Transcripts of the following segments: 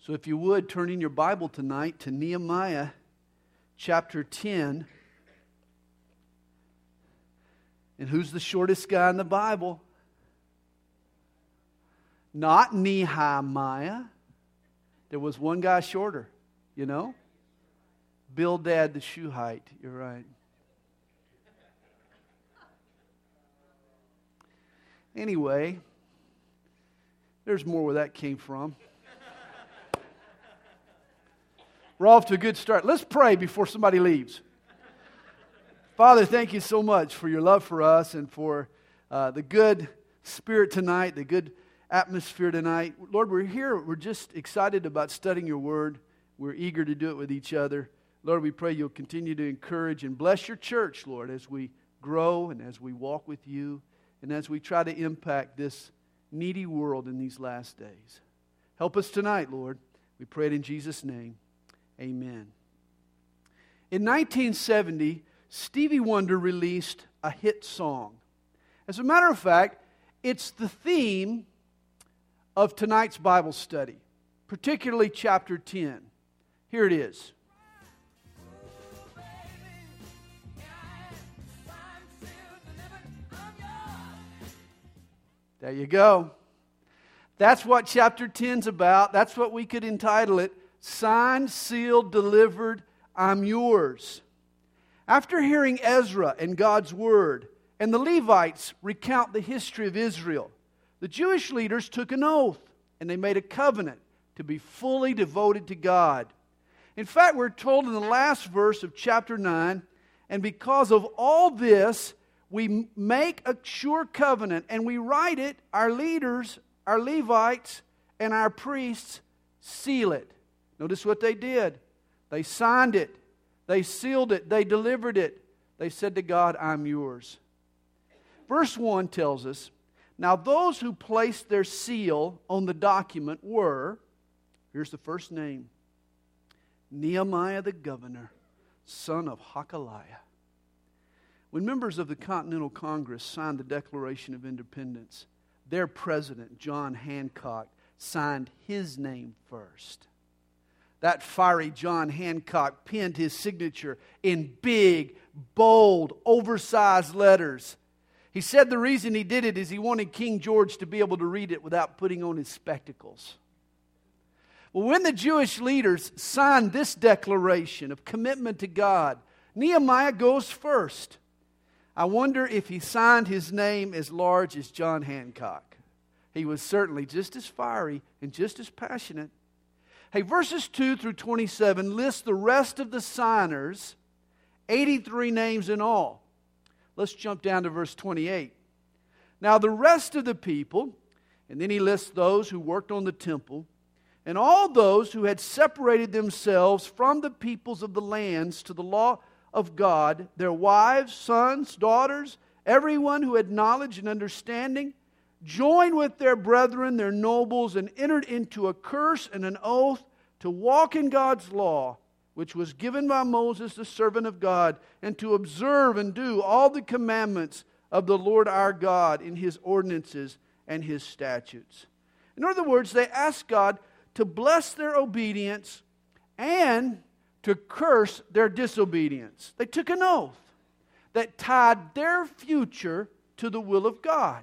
So if you would, turn in your Bible tonight to Nehemiah chapter 10. And who's the shortest guy in the Bible? Not Nehemiah. There was one guy shorter, you know? Bildad the Shuhite. You're right. Anyway, there's more where that came from. We're off to a good start. Let's pray before somebody leaves. Father, thank you so much for your love for us and for the good spirit tonight, the good atmosphere tonight. Lord, we're here. We're just excited about studying your word. We're eager to do it with each other. Lord, we pray you'll continue to encourage and bless your church, Lord, as we grow and as we walk with you and as we try to impact this needy world in these last days. Help us tonight, Lord. We pray it in Jesus' name. Amen. In 1970, Stevie Wonder released a hit song. As a matter of fact, it's the theme of tonight's Bible study, particularly chapter 10. Here it is. There you go. That's what chapter 10's about. That's what we could entitle it. Signed, sealed, delivered, I'm yours. After hearing Ezra and God's Word and the Levites recount the history of Israel, the Jewish leaders took an oath and they made a covenant to be fully devoted to God. In fact, we're told in the last verse of chapter 9, and because of all this, we make a sure covenant and we write it, our leaders, our Levites, and our priests seal it. Notice what they did. They signed it. They sealed it. They delivered it. They said to God, I'm yours. Verse 1 tells us, now those who placed their seal on the document were, here's the first name, Nehemiah the governor, son of Hakaliah. When members of the Continental Congress signed the Declaration of Independence, their president, John Hancock, signed his name first. That fiery John Hancock penned his signature in big, bold, oversized letters. He said the reason he did it is he wanted King George to be able to read it without putting on his spectacles. Well, when the Jewish leaders signed this declaration of commitment to God, Nehemiah goes first. I wonder if he signed his name as large as John Hancock. He was certainly just as fiery and just as passionate. Hey, verses 2 through 27 list the rest of the signers, 83 names in all. Let's jump down to verse 28. Now the rest of the people, and then he lists those who worked on the temple, and all those who had separated themselves from the peoples of the lands to the law of God, their wives, sons, daughters, everyone who had knowledge and understanding, joined with their brethren, their nobles, and entered into a curse and an oath to walk in God's law, which was given by Moses, the servant of God, and to observe and do all the commandments of the Lord our God in His ordinances and His statutes. In other words, they asked God to bless their obedience and to curse their disobedience. They took an oath that tied their future to the will of God.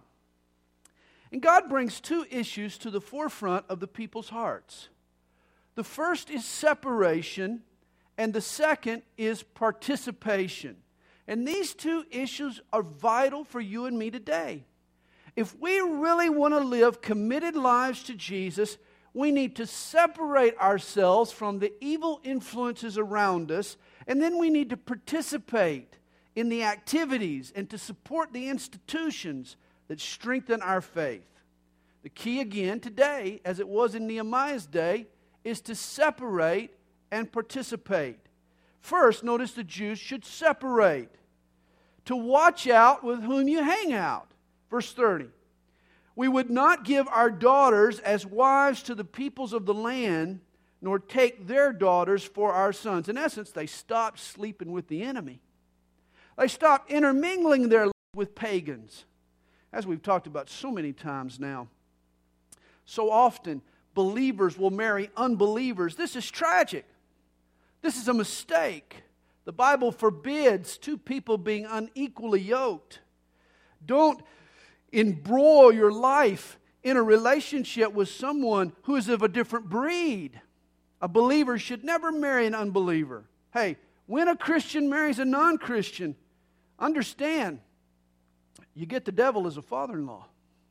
And God brings two issues to the forefront of the people's hearts. The first is separation, and the second is participation. And these two issues are vital for you and me today. If we really want to live committed lives to Jesus, we need to separate ourselves from the evil influences around us, and then we need to participate in the activities and to support the institutions that strengthen our faith. The key again today, as it was in Nehemiah's day, is to separate and participate. First, notice the Jews should separate. To watch out with whom you hang out. Verse 30. We would not give our daughters as wives to the peoples of the land, nor take their daughters for our sons. In essence, they stopped sleeping with the enemy. They stopped intermingling their life with pagans. As we've talked about so many times now, so often believers will marry unbelievers. This is tragic. This is a mistake. The Bible forbids two people being unequally yoked. Don't embroil your life in a relationship with someone who is of a different breed. A believer should never marry an unbeliever. Hey, when a Christian marries a non-Christian, understand, you get the devil as a father-in-law.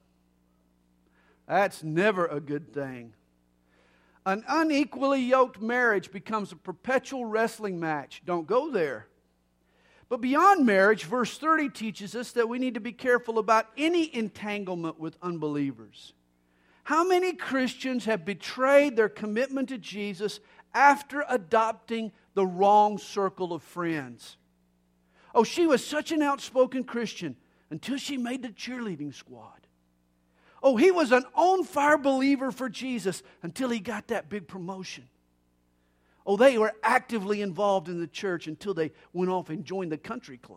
That's never a good thing. An unequally yoked marriage becomes a perpetual wrestling match. Don't go there. But beyond marriage, verse 30 teaches us that we need to be careful about any entanglement with unbelievers. How many Christians have betrayed their commitment to Jesus after adopting the wrong circle of friends? Oh, she was such an outspoken Christian until she made the cheerleading squad. Oh, he was an on-fire believer for Jesus until he got that big promotion. Oh, they were actively involved in the church until they went off and joined the country club.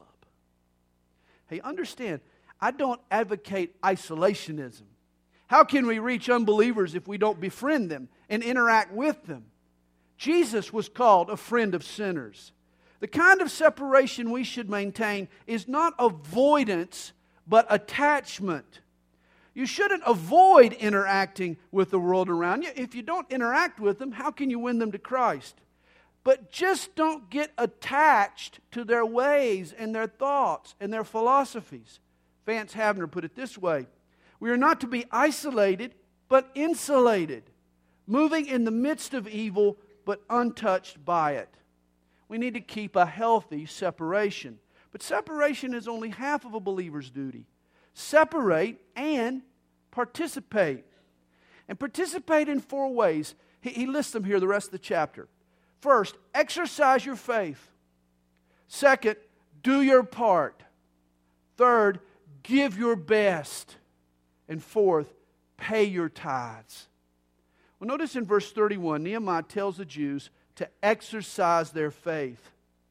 Hey, understand, I don't advocate isolationism. How can we reach unbelievers if we don't befriend them and interact with them? Jesus was called a friend of sinners. The kind of separation we should maintain is not avoidance, but attachment. You shouldn't avoid interacting with the world around you. If you don't interact with them, how can you win them to Christ? But just don't get attached to their ways and their thoughts and their philosophies. Vance Havner put it this way: we are not to be isolated, but insulated, moving in the midst of evil, but untouched by it. We need to keep a healthy separation. But separation is only half of a believer's duty. Separate and participate. And participate in 4 ways. He lists them here the rest of the chapter. First, exercise your faith. Second, do your part. Third, give your best. And fourth, pay your tithes. Well, notice in verse 31, Nehemiah tells the Jews to exercise their faith.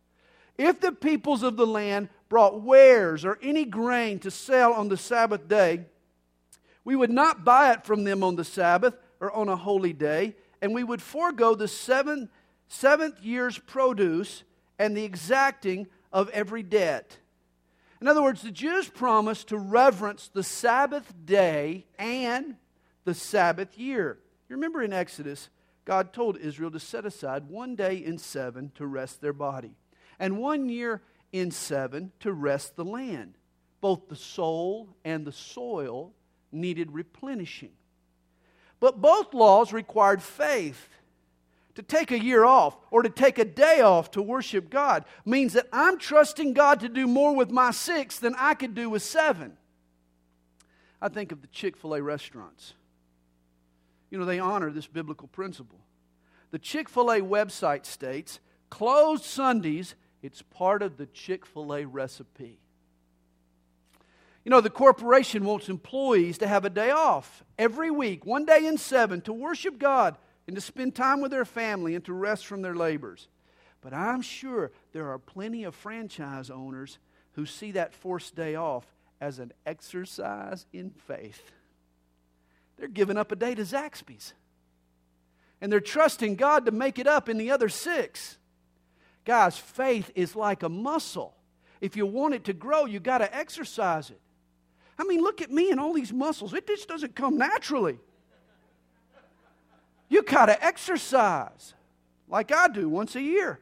If the peoples of the land brought wares or any grain to sell on the Sabbath day, we would not buy it from them on the Sabbath or on a holy day, and we would forego the seventh year's produce and the exacting of every debt. In other words, the Jews promised to reverence the Sabbath day and the Sabbath year. You remember in Exodus, God told Israel to set aside 1 day in 7 to rest their body, and 1 year in 7 to rest the land. Both the soul and the soil needed replenishing. But both laws required faith. To take a year off or to take a day off to worship God means that I'm trusting God to do more with my 6 than I could do with 7. I think of the Chick-fil-A restaurants. You know, they honor this biblical principle. The Chick-fil-A website states, closed Sundays, it's part of the Chick-fil-A recipe. You know, the corporation wants employees to have a day off every week, 1 day in 7, to worship God and to spend time with their family and to rest from their labors. But I'm sure there are plenty of franchise owners who see that forced day off as an exercise in faith. They're giving up a day to Zaxby's. And they're trusting God to make it up in the other 6. Guys, faith is like a muscle. If you want it to grow, you got to exercise it. I mean, look at me and all these muscles. It just doesn't come naturally. You got to exercise like I do once a year.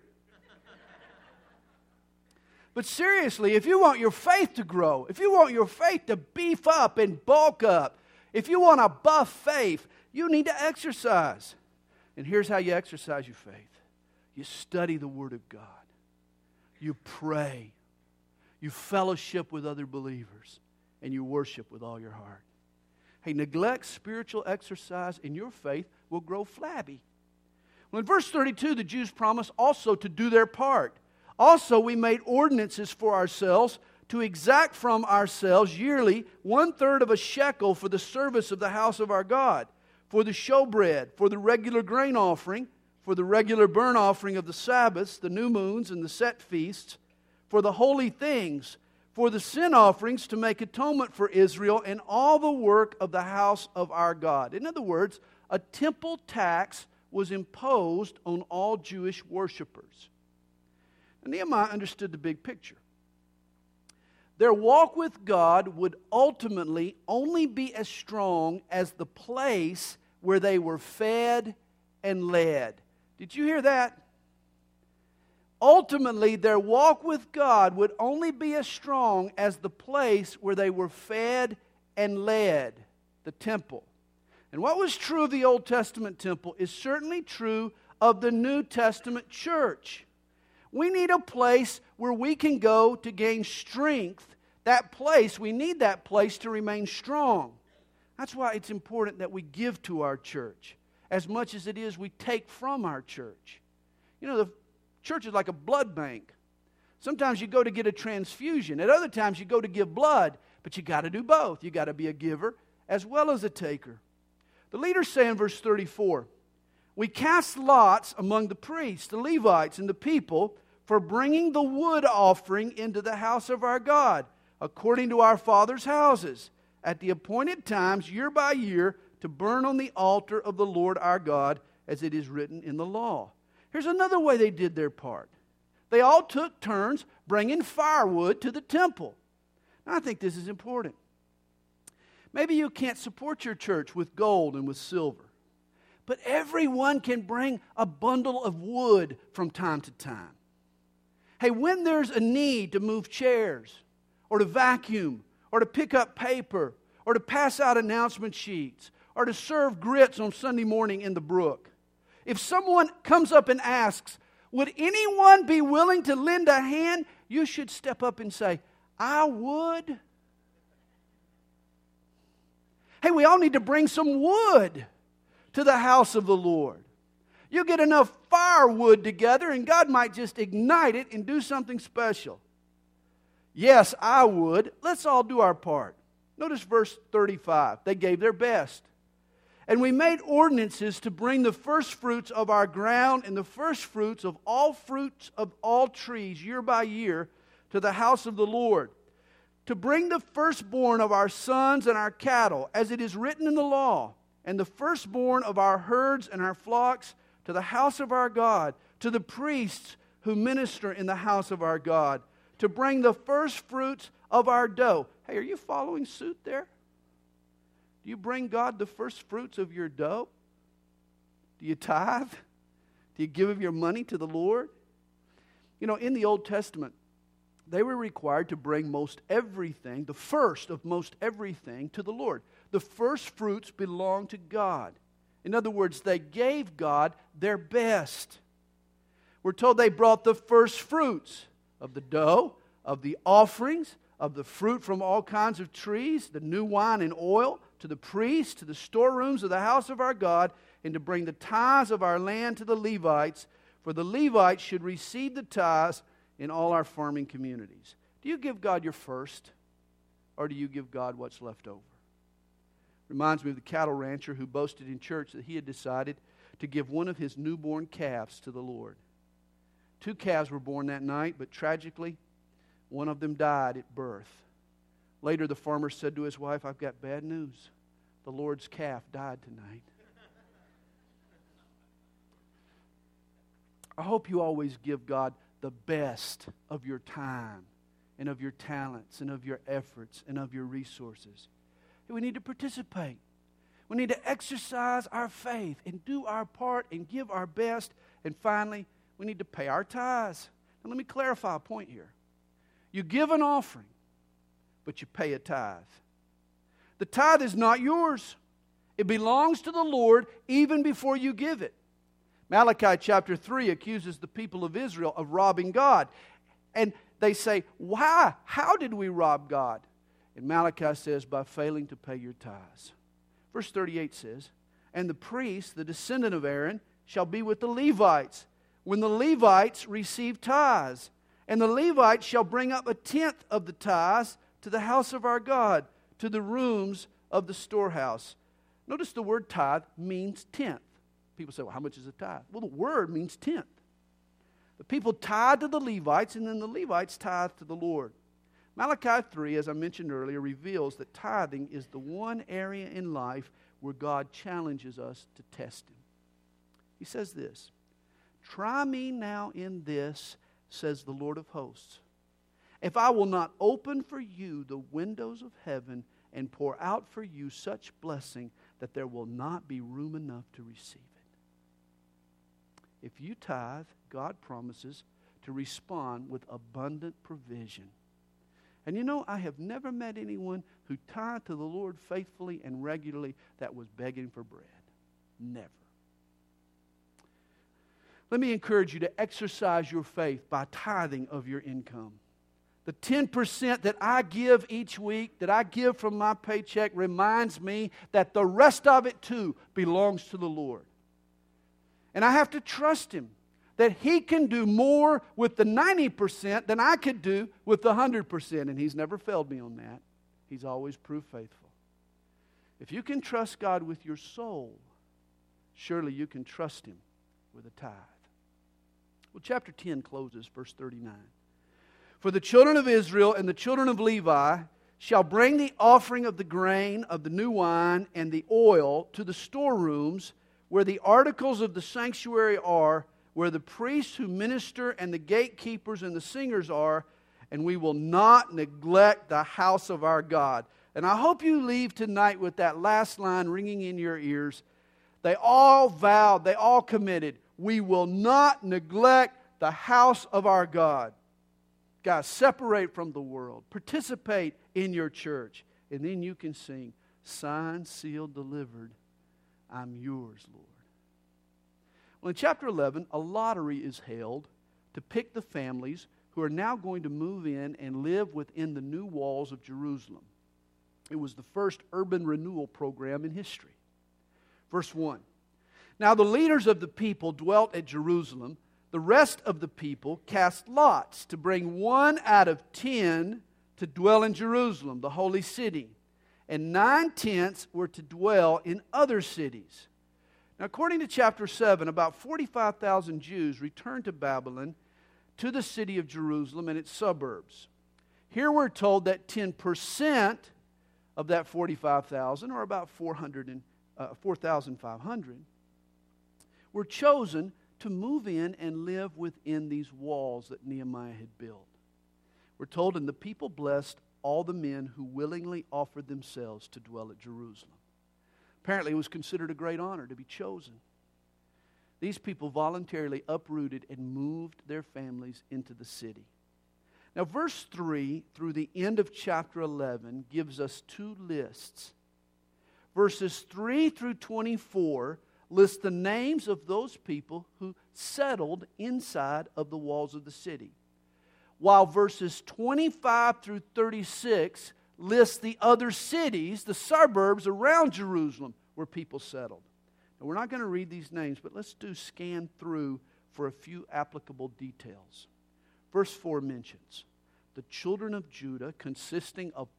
But seriously, if you want your faith to grow, if you want your faith to beef up and bulk up, if you want a buff faith, you need to exercise. And here's how you exercise your faith. You study the Word of God. You pray. You fellowship with other believers. And you worship with all your heart. Hey, neglect spiritual exercise and your faith will grow flabby. Well, in verse 32, the Jews promise also to do their part. Also, we made ordinances for ourselves to exact from ourselves yearly 1/3 of a shekel for the service of the house of our God, for the showbread, for the regular grain offering, for the regular burnt offering of the Sabbaths, the new moons, and the set feasts, for the holy things, for the sin offerings to make atonement for Israel, and all the work of the house of our God. In other words, a temple tax was imposed on all Jewish worshipers. And Nehemiah understood the big picture. Their walk with God would ultimately only be as strong as the place where they were fed and led. Did you hear that? Ultimately, their walk with God would only be as strong as the place where they were fed and led, the temple. And what was true of the Old Testament temple is certainly true of the New Testament church. We need a place where we can go to gain strength. That place, we need that place to remain strong. That's why it's important that we give to our church as much as it is we take from our church. You know, the church is like a blood bank. Sometimes you go to get a transfusion. At other times you go to give blood. But you got to do both. You got to be a giver as well as a taker. The leaders say in verse 34, we cast lots among the priests, the Levites, and the people for bringing the wood offering into the house of our God, according to our fathers' houses, at the appointed times, year by year, to burn on the altar of the Lord our God, as it is written in the law. Here's another way they did their part. They all took turns bringing firewood to the temple. Now, I think this is important. Maybe you can't support your church with gold and with silver, but everyone can bring a bundle of wood from time to time. Hey, when there's a need to move chairs, or to vacuum, or to pick up paper, or to pass out announcement sheets, or to serve grits on Sunday morning in the brook, if someone comes up and asks, would anyone be willing to lend a hand? You should step up and say, I would. Hey, we all need to bring some wood to the house of the Lord. You get enough firewood together and God might just ignite it and do something special. Yes, I would. Let's all do our part. Notice verse 35. They gave their best. And we made ordinances to bring the first fruits of our ground and the first fruits of all trees year by year to the house of the Lord, to bring the firstborn of our sons and our cattle, as it is written in the law, and the firstborn of our herds and our flocks to the house of our God, to the priests who minister in the house of our God, to bring the first fruits of our dough. Hey, are you following suit there? Do you bring God the first fruits of your dough? Do you tithe? Do you give of your money to the Lord? You know, in the Old Testament, they were required to bring most everything, the first of most everything, to the Lord. The first fruits belong to God. In other words, they gave God their best. We're told they brought the first fruits of the dough, of the offerings, of the fruit from all kinds of trees, the new wine and oil, to the priests, to the storerooms of the house of our God, and to bring the tithes of our land to the Levites, for the Levites should receive the tithes in all our farming communities. Do you give God your first, or do you give God what's left over? Reminds me of the cattle rancher who boasted in church that he had decided to give one of his newborn calves to the Lord. 2 calves were born that night, but tragically, one of them died at birth. Later, the farmer said to his wife, I've got bad news. The Lord's calf died tonight. I hope you always give God the best of your time and of your talents and of your efforts and of your resources. We need to participate. We need to exercise our faith and do our part and give our best. And finally, we need to pay our tithes. Now, let me clarify a point here. You give an offering, but you pay a tithe. The tithe is not yours. It belongs to the Lord even before you give it. Malachi chapter 3 accuses the people of Israel of robbing God. And they say, why? How did we rob God? And Malachi says, by failing to pay your tithes. Verse 38 says, and the priest, the descendant of Aaron, shall be with the Levites when the Levites receive tithes. And the Levites shall bring up 1/10 of the tithes to the house of our God, to the rooms of the storehouse. Notice the word tithe means tenth. People say, well, how much is a tithe? Well, the word means tenth. The people tithe to the Levites, and then the Levites tithe to the Lord. Malachi 3, as I mentioned earlier, reveals that tithing is the one area in life where God challenges us to test Him. He says this, "Try me now in this, says the Lord of hosts, if I will not open for you the windows of heaven and pour out for you such blessing that there will not be room enough to receive it." If you tithe, God promises to respond with abundant provision. And you know, I have never met anyone who tithed to the Lord faithfully and regularly that was begging for bread. Never. Let me encourage you to exercise your faith by tithing of your income. The 10% that I give each week, that I give from my paycheck, reminds me that the rest of it too belongs to the Lord. And I have to trust Him that He can do more with the 90% than I could do with the 100%. And He's never failed me on that. He's always proved faithful. If you can trust God with your soul, surely you can trust Him with a tithe. Well, chapter 10 closes, verse 39. "For the children of Israel and the children of Levi shall bring the offering of the grain of the new wine and the oil to the storerooms where the articles of the sanctuary are, where the priests who minister and the gatekeepers and the singers are, and we will not neglect the house of our God." And I hope you leave tonight with that last line ringing in your ears. They all vowed, they all committed, we will not neglect the house of our God. Guys, separate from the world. Participate in your church. And then you can sing, "Signed, sealed, delivered, I'm yours, Lord." Well, in chapter 11, a lottery is held to pick the families who are now going to move in and live within the new walls of Jerusalem. It was the first urban renewal program in history. Verse 1. "Now the leaders of the people dwelt at Jerusalem. The rest of the people cast lots to bring 1 out of 10 to dwell in Jerusalem, the holy city, and 9/10 were to dwell in other cities." Now, according to chapter 7, about 45,000 Jews returned to Babylon, to the city of Jerusalem and its suburbs. Here we're told that 10% of that 45,000, or about 4,500, were chosen to move in and live within these walls that Nehemiah had built. We're told, "And the people blessed all the men who willingly offered themselves to dwell at Jerusalem." Apparently, it was considered a great honor to be chosen. These people voluntarily uprooted and moved their families into the city. Now, verse 3 through the end of chapter 11 gives us 2 lists. Verses 3 through 24 list the names of those people who settled inside of the walls of the city, while verses 25 through 36 list the other cities, the suburbs around Jerusalem where people settled. Now, we're not going to read these names, but let's scan through for a few applicable details. Verse 4 mentions the children of Judah consisting of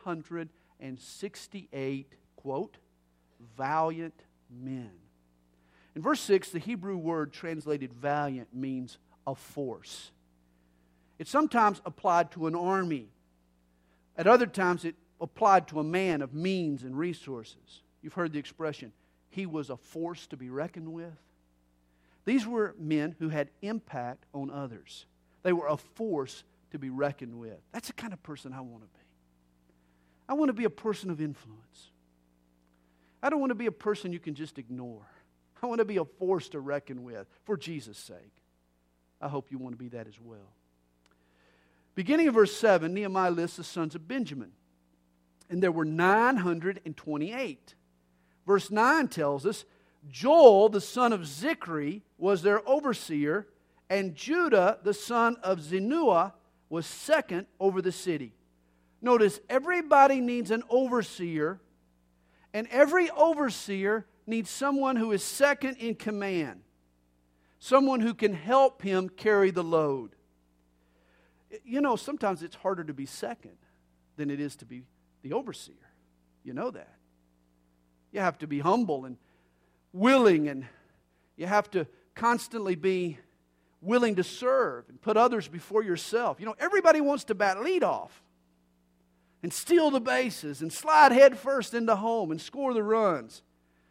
468, quote, valiant men. In verse 6, the Hebrew word translated valiant means a force. It's sometimes applied to an army. At other times, it applied to a man of means and resources. You've heard the expression, he was a force to be reckoned with. These were men who had impact on others. They were a force to be reckoned with. That's the kind of person I want to be. I want to be a person of influence. I don't want to be a person you can just ignore. I want to be a force to reckon with for Jesus' sake. I hope you want to be that as well. Beginning of verse 7, Nehemiah lists the sons of Benjamin. And there were 928. Verse 9 tells us, Joel, the son of Zichri, was their overseer, and Judah, the son of Zenuah, was second over the city. Notice, everybody needs an overseer, and every overseer needs someone who is second in command, someone who can help him carry the load. You know, sometimes it's harder to be second than it is to be the overseer. You know that. You have to be humble and willing, and you have to constantly be willing to serve and put others before yourself. You know, everybody wants to bat lead off and steal the bases and slide head first into home and score the runs.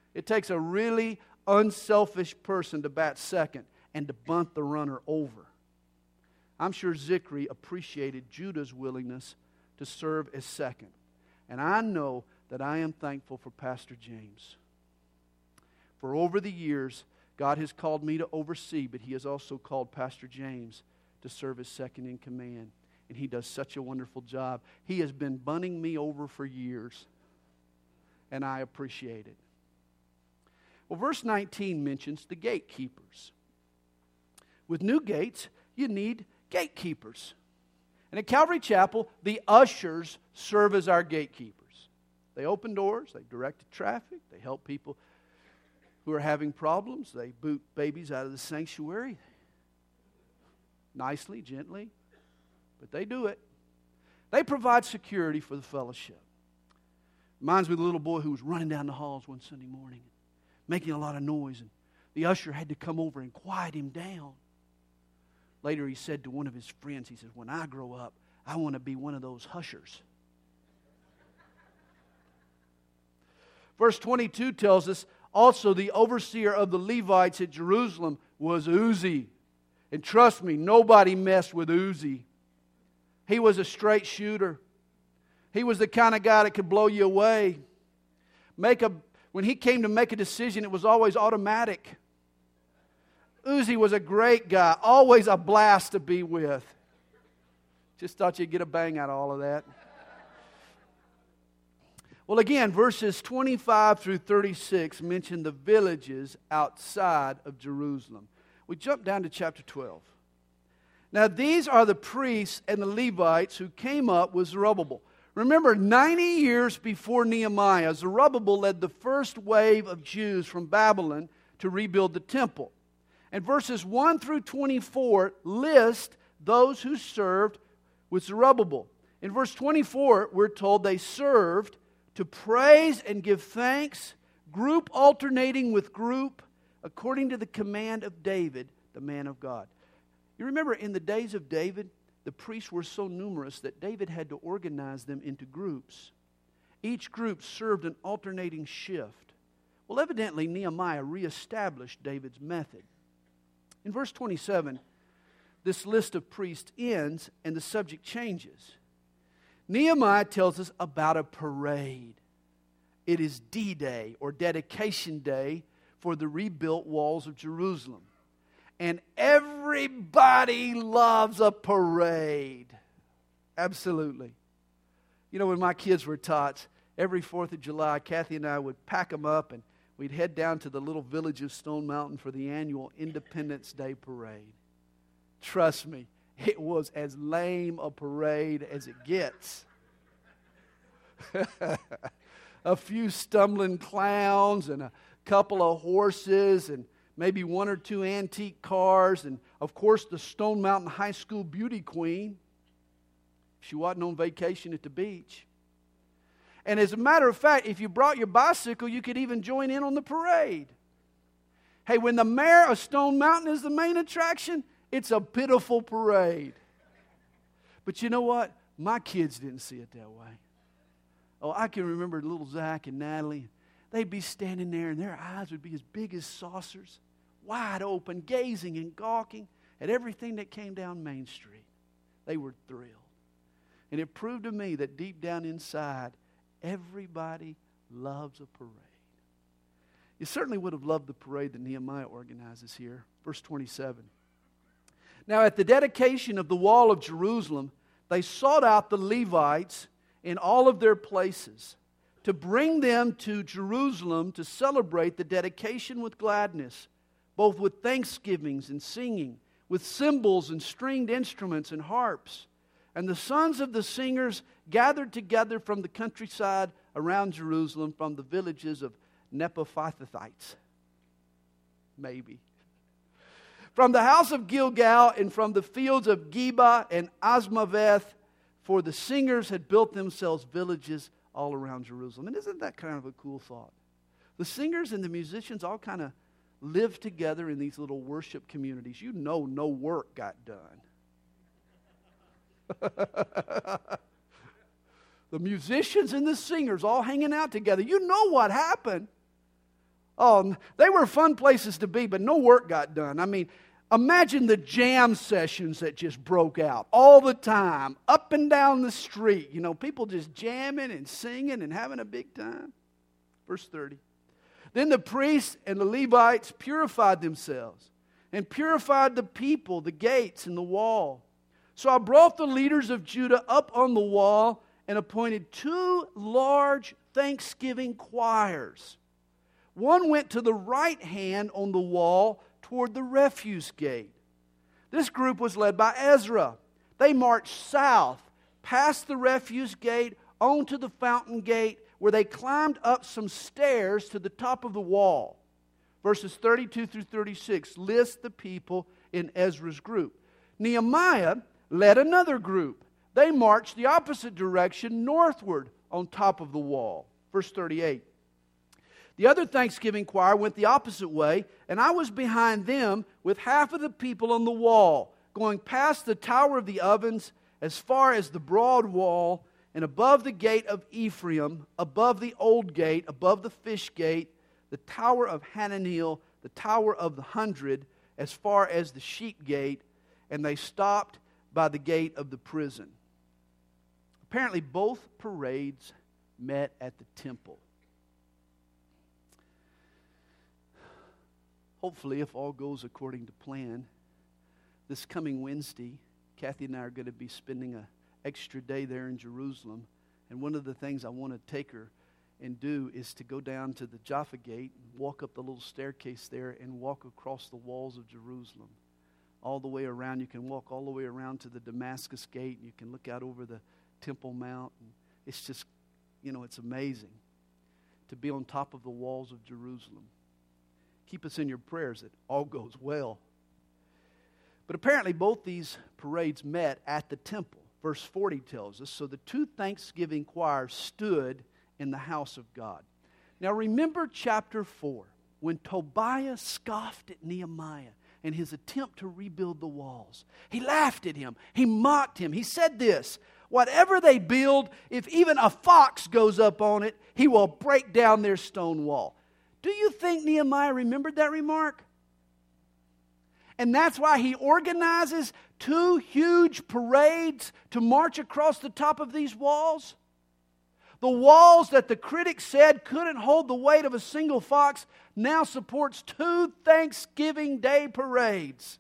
It takes a really unselfish person to bat second and to bunt the runner over. I'm sure Zikri appreciated Judah's willingness to serve as second. And I know that I am thankful for Pastor James. For over the years, God has called me to oversee, but He has also called Pastor James to serve as second in command. And he does such a wonderful job. He has been bunting me over for years, and I appreciate it. Well, verse 19 mentions the gatekeepers. With new gates, you need gatekeepers. And at Calvary Chapel, the ushers serve as our gatekeepers. They open doors, they direct traffic, they help people who are having problems, they boot babies out of the sanctuary nicely, gently, but they do it. They provide security for the fellowship. Reminds me of the little boy who was running down the halls one Sunday morning, making a lot of noise, and the usher had to come over and quiet him down. Later he said to one of his friends, he says, when I grow up, I want to be one of those hushers. Verse 22 tells us, also the overseer of the Levites at Jerusalem was Uzi. And trust me, nobody messed with Uzi. He was a straight shooter. He was the kind of guy that could blow you away. When he came to make a decision, it was always automatic. Uzi was a great guy, always a blast to be with. Just thought you'd get a bang out of all of that. Well, again, verses 25 through 36 mention the villages outside of Jerusalem. We jump down to chapter 12. Now, these are the priests and the Levites who came up with Zerubbabel. Remember, 90 years before Nehemiah, Zerubbabel led the first wave of Jews from Babylon to rebuild the temple. And verses 1 through 24 list those who served with Zerubbabel. In verse 24, we're told they served to praise and give thanks, group alternating with group, according to the command of David, the man of God. You remember in the days of David, the priests were so numerous that David had to organize them into groups. Each group served an alternating shift. Well, evidently Nehemiah reestablished David's method. In verse 27, this list of priests ends and the subject changes. Nehemiah tells us about a parade. It is D-Day, or Dedication Day, for the rebuilt walls of Jerusalem. And everybody loves a parade. Absolutely. You know, when my kids were tots, every 4th of July, Kathy and I would pack them up and we'd head down to the little village of Stone Mountain for the annual Independence Day parade. Trust me, it was as lame a parade as it gets. A few stumbling clowns and a couple of horses and maybe 1 or 2 antique cars, and of course the Stone Mountain High School beauty queen. She wasn't on vacation at the beach. And as a matter of fact, if you brought your bicycle, you could even join in on the parade. Hey, when the mayor of Stone Mountain is the main attraction, it's a pitiful parade. But you know what? My kids didn't see it that way. Oh, I can remember little Zach and Natalie. They'd be standing there and their eyes would be as big as saucers, wide open, gazing and gawking at everything that came down Main Street. They were thrilled. And it proved to me that deep down inside, everybody loves a parade. You certainly would have loved the parade that Nehemiah organizes here. Verse 27. Now at the dedication of the wall of Jerusalem, they sought out the Levites in all of their places to bring them to Jerusalem to celebrate the dedication with gladness, both with thanksgivings and singing, with cymbals and stringed instruments and harps. And the sons of the singers gathered together from the countryside around Jerusalem, from the villages of Nepophathites, maybe, from the house of Gilgal and from the fields of Geba and Asmaveth, for the singers had built themselves villages all around Jerusalem. And isn't that kind of a cool thought? The singers and the musicians all kind of live together in these little worship communities. You know, no work got done. The musicians and the singers all hanging out together. You know what happened. Oh, they were fun places to be, but no work got done. I mean, imagine the jam sessions that just broke out all the time, up and down the street. You know, people just jamming and singing and having a big time. Verse 30. Then the priests and the Levites purified themselves and purified the people, the gates, and the wall. So I brought the leaders of Judah up on the wall and appointed 2 large thanksgiving choirs. One went to the right hand on the wall toward the refuse gate. This group was led by Ezra. They marched south, past the refuse gate, onto the fountain gate, where they climbed up some stairs to the top of the wall. Verses 32 through 36 list the people in Ezra's group. Nehemiah led another group. They marched the opposite direction, northward, on top of the wall. Verse 38. The other thanksgiving choir went the opposite way, and I was behind them with half of the people on the wall, going past the Tower of the Ovens as far as the broad wall, and above the gate of Ephraim, above the old gate, above the fish gate, the Tower of Hananeel, the Tower of the 100, as far as the sheep gate, and they stopped by the gate of the prison. Apparently both parades met at the temple. Hopefully, if all goes according to plan, this coming Wednesday, Kathy and I are going to be spending an extra day there in Jerusalem. And one of the things I want to take her and do is to go down to the Jaffa Gate, walk up the little staircase there, and walk across the walls of Jerusalem. All the way around. You can walk all the way around to the Damascus Gate, and you can look out over the Temple Mount. And it's just, it's amazing to be on top of the walls of Jerusalem. Keep us in your prayers that all goes well. But apparently both these parades met at the temple. Verse 40 tells us, so the 2 thanksgiving choirs stood in the house of God. Now remember chapter 4, when Tobiah scoffed at Nehemiah and his attempt to rebuild the walls. He laughed at him. He mocked him. He said this, whatever they build, if even a fox goes up on it, he will break down their stone wall. Do you think Nehemiah remembered that remark? And that's why he organizes 2 huge parades to march across the top of these walls. The walls that the critics said couldn't hold the weight of a single fox now supports 2 Thanksgiving Day parades.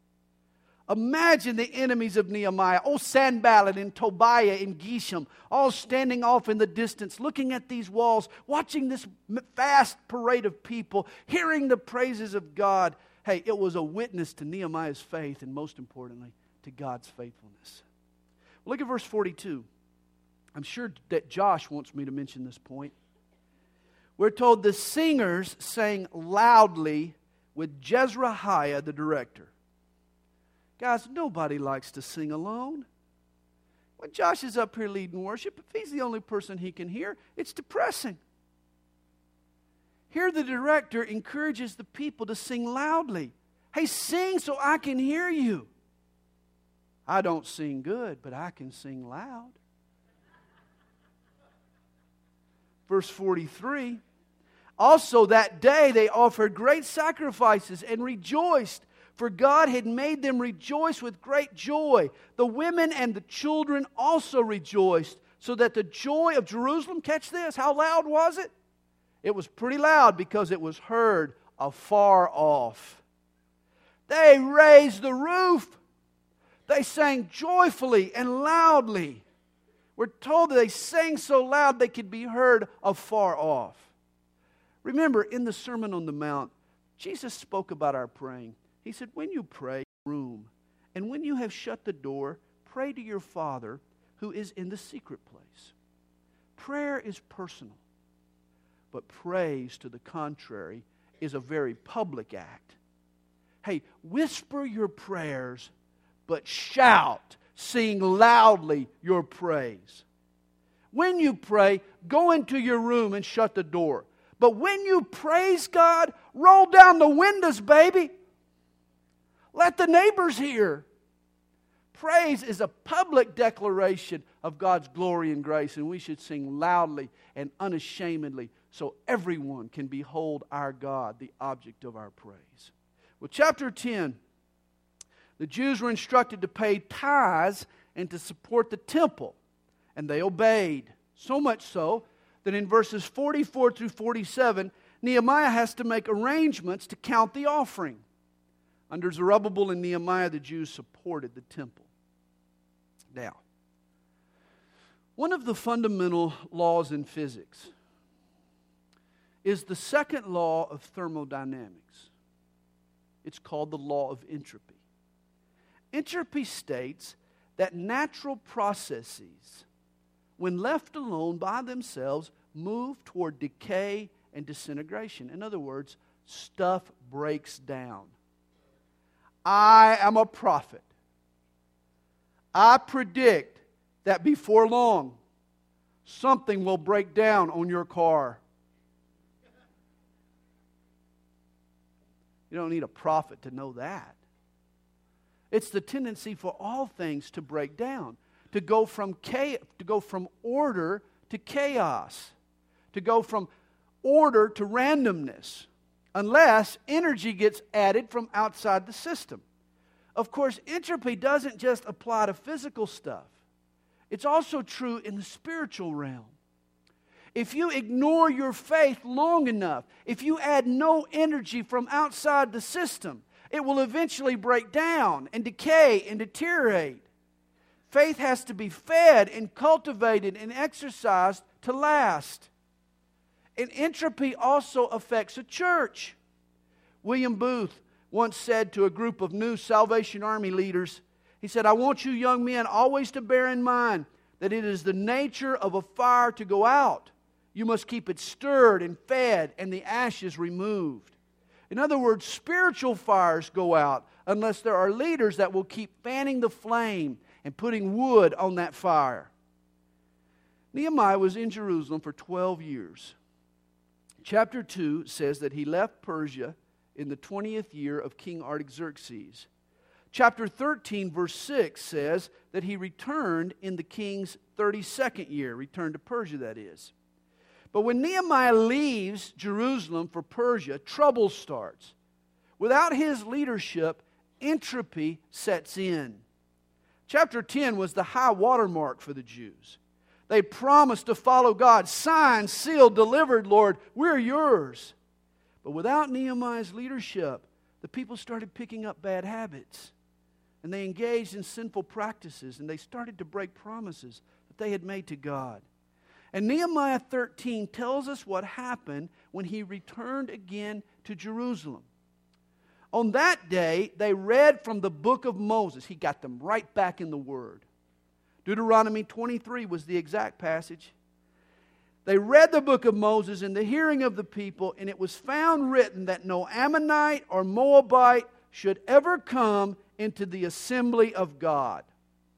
Imagine the enemies of Nehemiah, Sanballat and Tobiah and Geshem, all standing off in the distance, looking at these walls, watching this vast parade of people, hearing the praises of God. Hey, it was a witness to Nehemiah's faith and, most importantly, to God's faithfulness. Look at verse 42. I'm sure that Josh wants me to mention this point. We're told the singers sang loudly with Jezrahiah, the director. Guys, nobody likes to sing alone. When Josh is up here leading worship, if he's the only person he can hear, it's depressing. Here the director encourages the people to sing loudly. Hey, sing so I can hear you. I don't sing good, but I can sing loud. Verse 43, also that day they offered great sacrifices and rejoiced, for God had made them rejoice with great joy. The women and the children also rejoiced, so that the joy of Jerusalem, catch this, how loud was it? It was pretty loud because it was heard afar off. They raised the roof. They sang joyfully and loudly. We're told that they sang so loud they could be heard afar off. Remember, in the Sermon on the Mount, Jesus spoke about our praying. He said, when you pray, room, and when you have shut the door, pray to your Father who is in the secret place. Prayer is personal, but praise, to the contrary, is a very public act. Hey, whisper your prayers, but shout, sing loudly your praise. When you pray, go into your room and shut the door. But when you praise God, roll down the windows, baby. Let the neighbors hear. Praise is a public declaration of God's glory and grace, and we should sing loudly and unashamedly so everyone can behold our God, the object of our praise. Well, chapter 10, the Jews were instructed to pay tithes and to support the temple, and they obeyed. So much so that in verses 44 through 47, Nehemiah has to make arrangements to count the offering. Under Zerubbabel and Nehemiah, the Jews supported the temple. Now, one of the fundamental laws in physics is the second law of thermodynamics. It's called the law of entropy. Entropy states that natural processes, when left alone by themselves, move toward decay and disintegration. In other words, stuff breaks down. I am a prophet. I predict that before long, something will break down on your car. You don't need a prophet to know that. It's the tendency for all things to break down, to go from order to chaos, to go from order to randomness, unless energy gets added from outside the system. Of course, entropy doesn't just apply to physical stuff. It's also true in the spiritual realm. If you ignore your faith long enough, if you add no energy from outside the system, it will eventually break down and decay and deteriorate. Faith has to be fed and cultivated and exercised to last. And entropy also affects a church. William Booth once said to a group of new Salvation Army leaders, he said, "I want you young men always to bear in mind that it is the nature of a fire to go out. You must keep it stirred and fed and the ashes removed." In other words, spiritual fires go out unless there are leaders that will keep fanning the flame and putting wood on that fire. Nehemiah was in Jerusalem for 12 years. Chapter 2 says that he left Persia in the 20th year of King Artaxerxes. Chapter 13, verse 6 says that he returned in the king's 32nd year, returned to Persia, that is. But when Nehemiah leaves Jerusalem for Persia, trouble starts. Without his leadership, entropy sets in. Chapter 10 was the high watermark for the Jews. They promised to follow God. Signed, sealed, delivered, Lord, we're yours. But without Nehemiah's leadership, the people started picking up bad habits. And they engaged in sinful practices. And they started to break promises that they had made to God. And Nehemiah 13 tells us what happened when he returned again to Jerusalem. On that day, they read from the book of Moses. He got them right back in the Word. Deuteronomy 23 was the exact passage. They read the book of Moses in the hearing of the people, and it was found written that no Ammonite or Moabite should ever come into the assembly of God.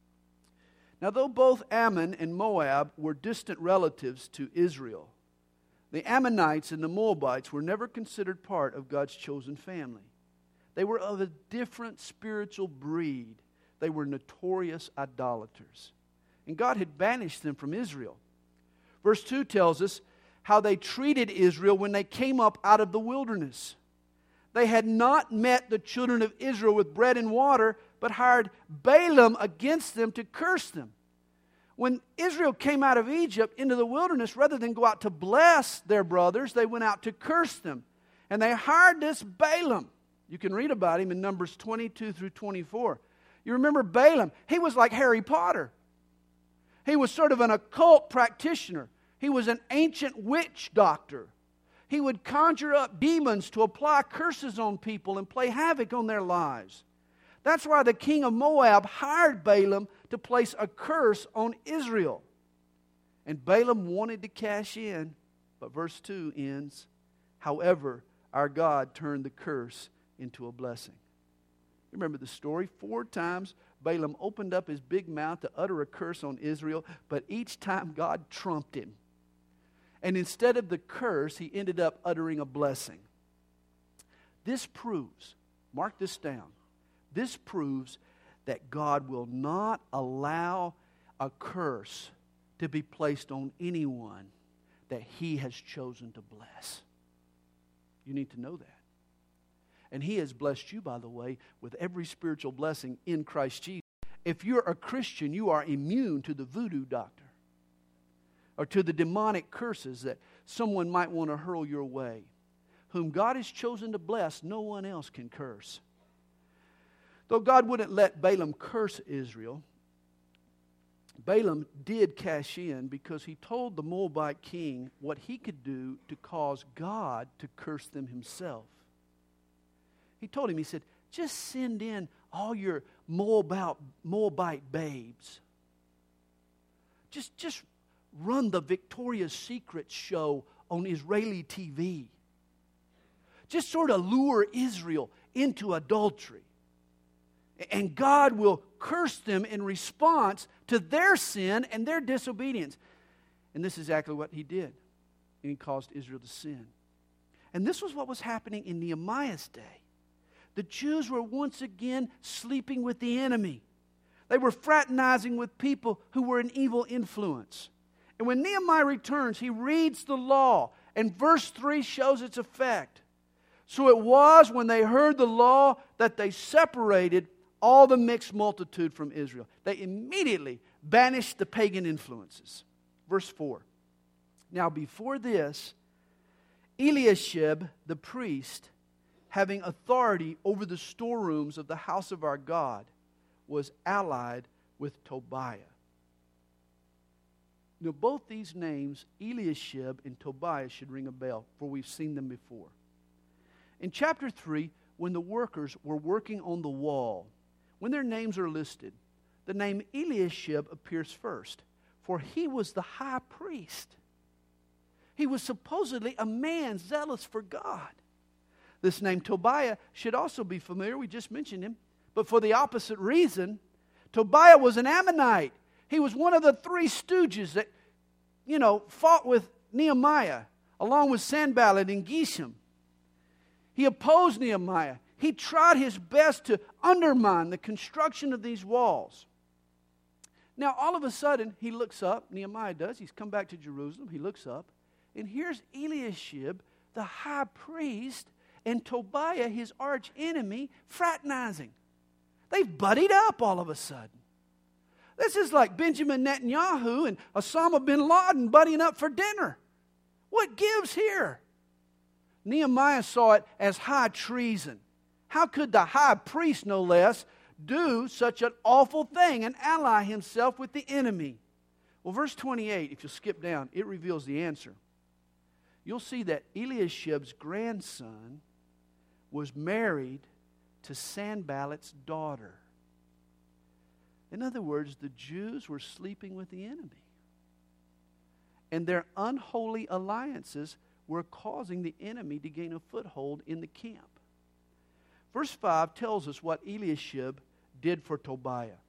Now, though both Ammon and Moab were distant relatives to Israel, the Ammonites and the Moabites were never considered part of God's chosen family. They were of a different spiritual breed. They were notorious idolaters. And God had banished them from Israel. Verse 2 tells us how they treated Israel when they came up out of the wilderness. They had not met the children of Israel with bread and water, but hired Balaam against them to curse them. When Israel came out of Egypt into the wilderness, rather than go out to bless their brothers, they went out to curse them. And they hired this Balaam. You can read about him in Numbers 22 through 24. You remember Balaam? He was like Harry Potter. He was sort of an occult practitioner. He was an ancient witch doctor. He would conjure up demons to apply curses on people and play havoc on their lives. That's why the king of Moab hired Balaam to place a curse on Israel. And Balaam wanted to cash in, but verse 2 ends, "However, our God turned the curse into a blessing." Remember the story? 4 times Balaam opened up his big mouth to utter a curse on Israel, but each time God trumped him. And instead of the curse, he ended up uttering a blessing. This proves, mark this down, this proves that God will not allow a curse to be placed on anyone that He has chosen to bless. You need to know that. And He has blessed you, by the way, with every spiritual blessing in Christ Jesus. If you're a Christian, you are immune to the voodoo doctor or to the demonic curses that someone might want to hurl your way. Whom God has chosen to bless, no one else can curse. Though God wouldn't let Balaam curse Israel, Balaam did cash in because he told the Moabite king what he could do to cause God to curse them himself. He told him, he said, just send in all your Moabite babes. Just run the Victoria's Secret show on Israeli TV. Just sort of lure Israel into adultery. And God will curse them in response to their sin and their disobedience. And this is exactly what He did. And He caused Israel to sin. And this was what was happening in Nehemiah's day. The Jews were once again sleeping with the enemy. They were fraternizing with people who were an evil influence. And when Nehemiah returns, he reads the law. And verse 3 shows its effect. So it was when they heard the law that they separated all the mixed multitude from Israel. They immediately banished the pagan influences. Verse 4. Now before this, Eliashib the priest, having authority over the storerooms of the house of our God, was allied with Tobiah. Now both these names, Eliashib and Tobiah, should ring a bell, for we've seen them before. In chapter 3, when the workers were working on the wall, when their names are listed, the name Eliashib appears first, for he was the high priest. He was supposedly a man zealous for God. This name Tobiah should also be familiar. We just mentioned him. But for the opposite reason, Tobiah was an Ammonite. He was one of the three stooges that, fought with Nehemiah, along with Sanballat and Geshem. He opposed Nehemiah. He tried his best to undermine the construction of these walls. Now, all of a sudden, he looks up. Nehemiah does. He's come back to Jerusalem. He looks up. And here's Eliashib, the high priest, and Tobiah, his arch enemy, fraternizing. They've buddied up all of a sudden. This is like Benjamin Netanyahu and Osama bin Laden buddying up for dinner. What gives here? Nehemiah saw it as high treason. How could the high priest, no less, do such an awful thing and ally himself with the enemy? Well, verse 28, if you'll skip down, it reveals the answer. You'll see that Eliashib's grandson was married to Sanballat's daughter. In other words, the Jews were sleeping with the enemy. And their unholy alliances were causing the enemy to gain a foothold in the camp. Verse 5 tells us what Eliashib did for Tobiah.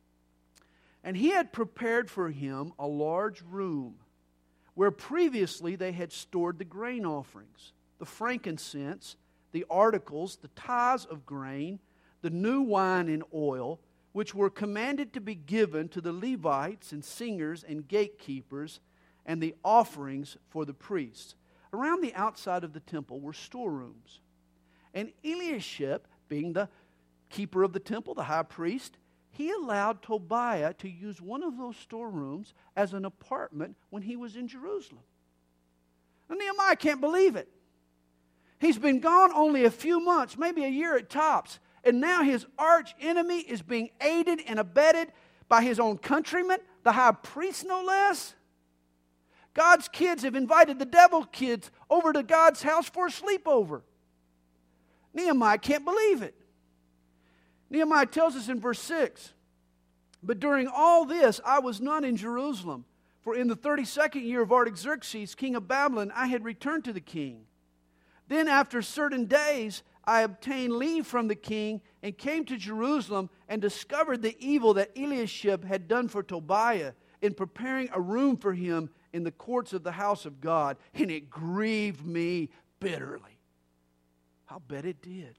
And he had prepared for him a large room where previously they had stored the grain offerings, the frankincense, the articles, the tithes of grain, the new wine and oil, which were commanded to be given to the Levites and singers and gatekeepers, and the offerings for the priests. Around the outside of the temple were storerooms. And Eliashib, being the keeper of the temple, the high priest, he allowed Tobiah to use one of those storerooms as an apartment when he was in Jerusalem. And Nehemiah can't believe it. He's been gone only a few months, maybe a year at tops, and now his arch enemy is being aided and abetted by his own countrymen, the high priest no less. God's kids have invited the devil kids over to God's house for a sleepover. Nehemiah can't believe it. Nehemiah tells us in verse 6, "But during all this I was not in Jerusalem, for in the 32nd year of Artaxerxes, king of Babylon, I had returned to the king. Then after certain days I obtained leave from the king and came to Jerusalem and discovered the evil that Eliashib had done for Tobiah in preparing a room for him in the courts of the house of God, and it grieved me bitterly." I'll bet it did.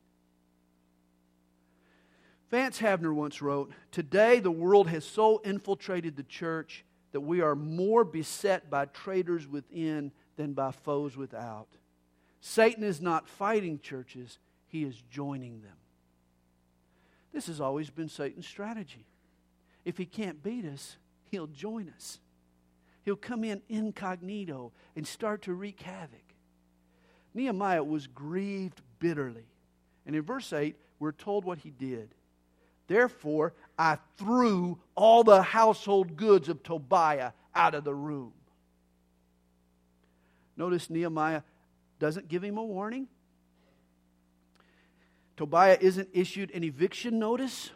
Vance Havner once wrote, "Today the world has so infiltrated the church that we are more beset by traitors within than by foes without. Satan is not fighting churches, he is joining them. This has always been Satan's strategy. If he can't beat us, he'll join us. He'll come in incognito and start to wreak havoc. Nehemiah was grieved bitterly. And in verse 8, we're told what he did. Therefore, I threw all the household goods of Tobiah out of the room. Notice Nehemiah doesn't give him a warning. Tobiah isn't issued an eviction notice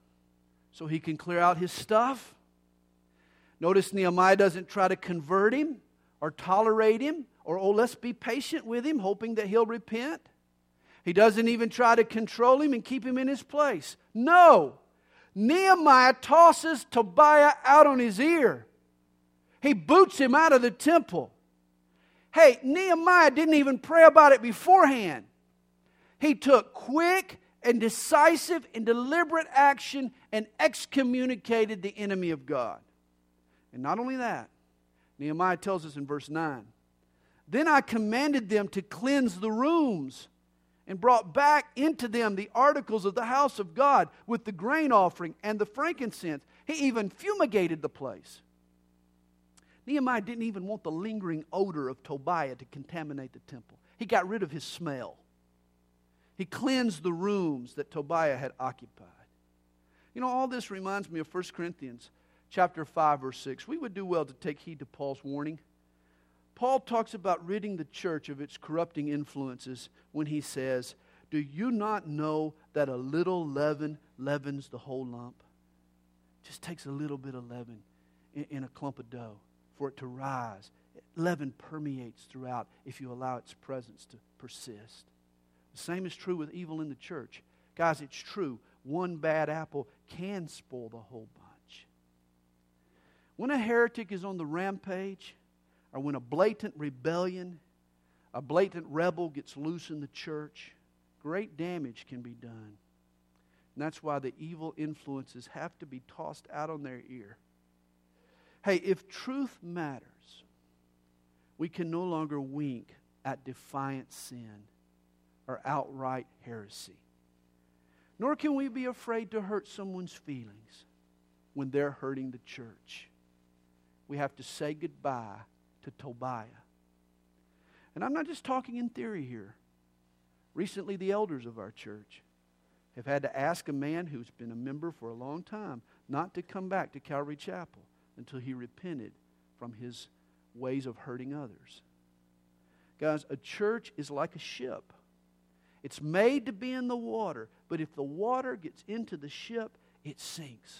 so he can clear out his stuff. Notice Nehemiah doesn't try to convert him or tolerate him or, let's be patient with him, hoping that he'll repent. He doesn't even try to control him and keep him in his place. No. Nehemiah tosses Tobiah out on his ear. He boots him out of the temple. Hey, Nehemiah didn't even pray about it beforehand. He took quick and decisive and deliberate action and excommunicated the enemy of God. And not only that, Nehemiah tells us in verse 9, then I commanded them to cleanse the rooms and brought back into them the articles of the house of God with the grain offering and the frankincense. He even fumigated the place. Nehemiah didn't even want the lingering odor of Tobiah to contaminate the temple. He got rid of his smell. He cleansed the rooms that Tobiah had occupied. You know, all this reminds me of 1 Corinthians chapter 5, verse 6. We would do well to take heed to Paul's warning. Paul talks about ridding the church of its corrupting influences when he says, do you not know that a little leaven leavens the whole lump? It just takes a little bit of leaven in a clump of dough for it to rise. Leaven permeates throughout if you allow its presence to persist. The same is true with evil in the church. Guys, it's true. One bad apple can spoil the whole bunch. When a heretic is on the rampage, or when a blatant rebellion, a blatant rebel gets loose in the church, great damage can be done. And that's why the evil influences have to be tossed out on their ear. Hey, if truth matters, we can no longer wink at defiant sin or outright heresy. Nor can we be afraid to hurt someone's feelings when they're hurting the church. We have to say goodbye to Tobiah. And I'm not just talking in theory here. Recently, the elders of our church have had to ask a man who's been a member for a long time not to come back to Calvary Chapel until he repented from his ways of hurting others. Guys, a church is like a ship. It's made to be in the water, but if the water gets into the ship, it sinks.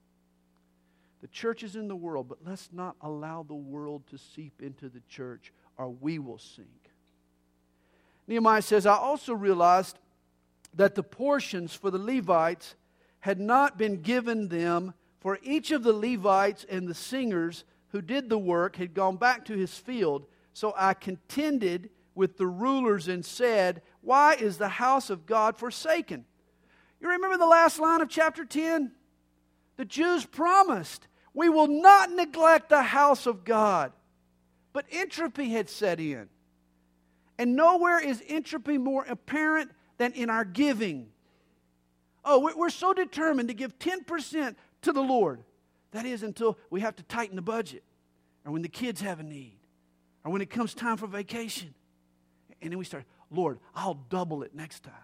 The church is in the world, but let's not allow the world to seep into the church, or we will sink. Nehemiah says, I also realized that the portions for the Levites had not been given them, for each of the Levites and the singers who did the work had gone back to his field. So I contended with the rulers and said, why is the house of God forsaken? You remember the last line of chapter 10? The Jews promised, we will not neglect the house of God. But entropy had set in. And nowhere is entropy more apparent than in our giving. Oh, we're so determined to give 10% to the Lord. That is until we have to tighten the budget, or when the kids have a need, or when it comes time for vacation. And then we start, Lord, I'll double it next time.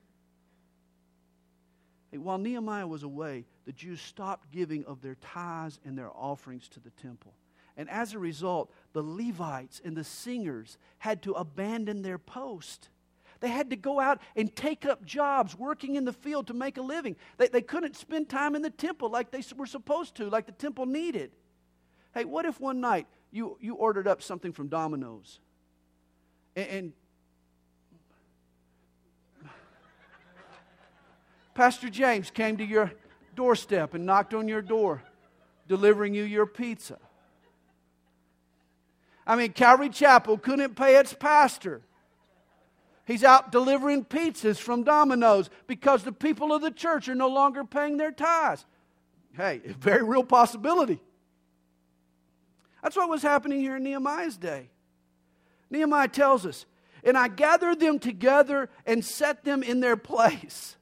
Hey, while Nehemiah was away, the Jews stopped giving of their tithes and their offerings to the temple. And as a result, the Levites and the singers had to abandon their post. They had to go out and take up jobs working in the field to make a living. They couldn't spend time in the temple like they were supposed to, like the temple needed. Hey, what if one night you ordered up something from Domino's and Pastor James came to your doorstep and knocked on your door, delivering you your pizza? I mean, Calvary Chapel couldn't pay its pastor. He's out delivering pizzas from Domino's because the people of the church are no longer paying their tithes. Hey, a very real possibility. That's what was happening here in Nehemiah's day. Nehemiah tells us, and I gathered them together and set them in their place.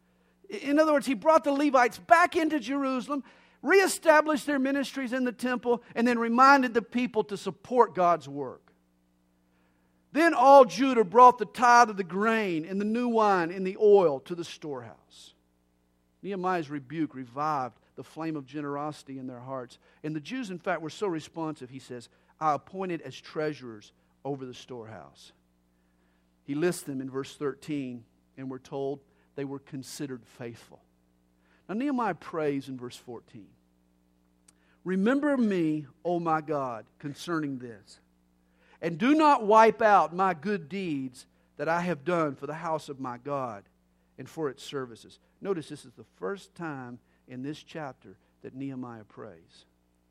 In other words, he brought the Levites back into Jerusalem, reestablished their ministries in the temple, and then reminded the people to support God's work. Then all Judah brought the tithe of the grain and the new wine and the oil to the storehouse. Nehemiah's rebuke revived the flame of generosity in their hearts. And the Jews, in fact, were so responsive, he says, I appointed as treasurers over the storehouse. He lists them in verse 13, and we're told they were considered faithful. Now Nehemiah prays in verse 14. Remember me, O my God, concerning this, and do not wipe out my good deeds that I have done for the house of my God and for its services. Notice this is the first time in this chapter that Nehemiah prays.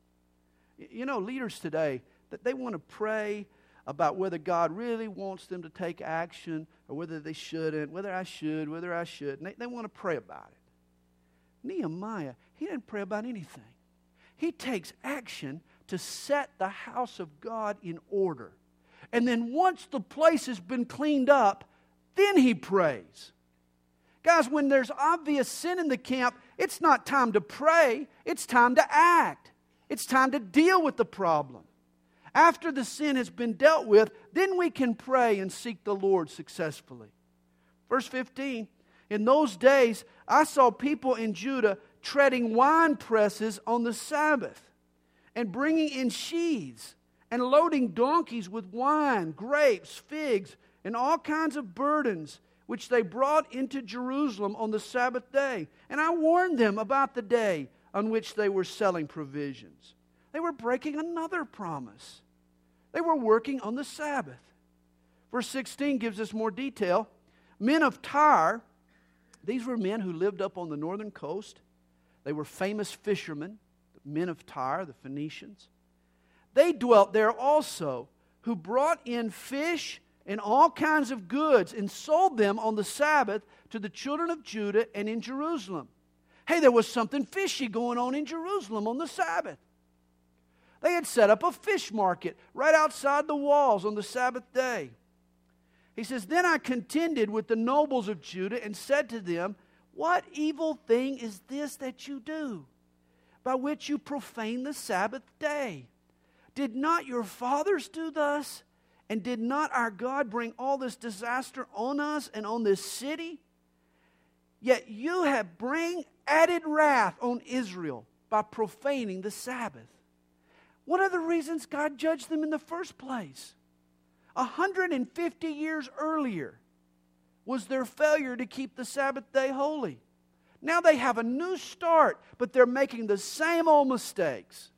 You know, leaders today, that they want to pray about whether God really wants them to take action or whether they shouldn't, whether I should, whether I shouldn't. They want to pray about it. Nehemiah, he didn't pray about anything. He takes action to set the house of God in order. And then once the place has been cleaned up, then he prays. Guys, when there's obvious sin in the camp, it's not time to pray. It's time to act. It's time to deal with the problem. After the sin has been dealt with, then we can pray and seek the Lord successfully. Verse 15, in those days I saw people in Judah treading wine presses on the Sabbath and bringing in sheaves and loading donkeys with wine, grapes, figs, and all kinds of burdens, which they brought into Jerusalem on the Sabbath day. And I warned them about the day on which they were selling provisions. They were breaking another promise. They were working on the Sabbath. Verse 16 gives us more detail. Men of Tyre, these were men who lived up on the northern coast. They were famous fishermen, the men of Tyre, the Phoenicians. They dwelt there also, who brought in fish and all kinds of goods and sold them on the Sabbath to the children of Judah and in Jerusalem. Hey, there was something fishy going on in Jerusalem on the Sabbath. They had set up a fish market right outside the walls on the Sabbath day. He says, then I contended with the nobles of Judah and said to them, what evil thing is this that you do, by which you profane the Sabbath day? Did not your fathers do thus? And did not our God bring all this disaster on us and on this city? Yet you have bring added wrath on Israel by profaning the Sabbath. What are the reasons God judged them in the first place? 150 years earlier was their failure to keep the Sabbath day holy. Now they have a new start, but they're making the same old mistakes.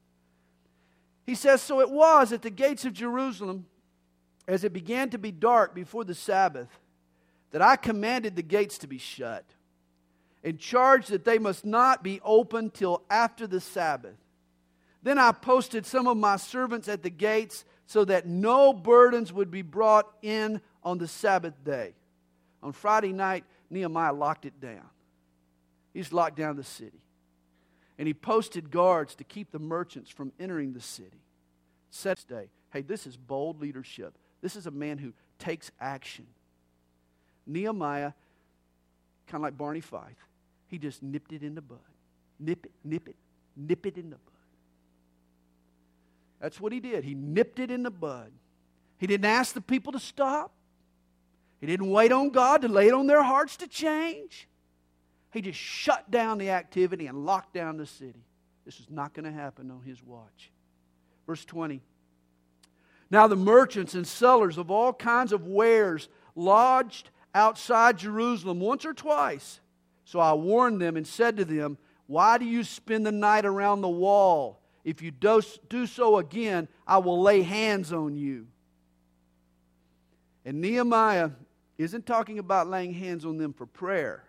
He says, so it was at the gates of Jerusalem, as it began to be dark before the Sabbath, that I commanded the gates to be shut, and charged that they must not be opened till after the Sabbath. Then I posted some of my servants at the gates so that no burdens would be brought in on the Sabbath day. On Friday night, Nehemiah locked it down. He's locked down the city. And he posted guards to keep the merchants from entering the city. Set day. Hey, this is bold leadership. This is a man who takes action. Nehemiah, kind of like Barney Fife, he just nipped it in the bud. Nip it in the bud. That's what he did. He nipped it in the bud. He didn't ask the people to stop. He didn't wait on God to lay it on their hearts to change. He just shut down the activity and locked down the city. This is not going to happen on his watch. Verse 20. Now the merchants and sellers of all kinds of wares lodged outside Jerusalem once or twice. So I warned them and said to them, why do you spend the night around the wall? If you do so again, I will lay hands on you. And Nehemiah isn't talking about laying hands on them for prayer.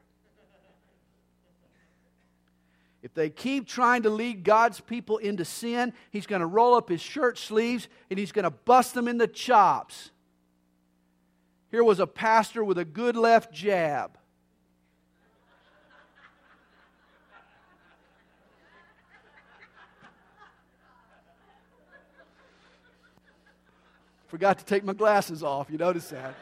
If they keep trying to lead God's people into sin, he's going to roll up his shirt sleeves and he's going to bust them in the chops. Here was a pastor with a good left jab. Forgot to take my glasses off. You notice that?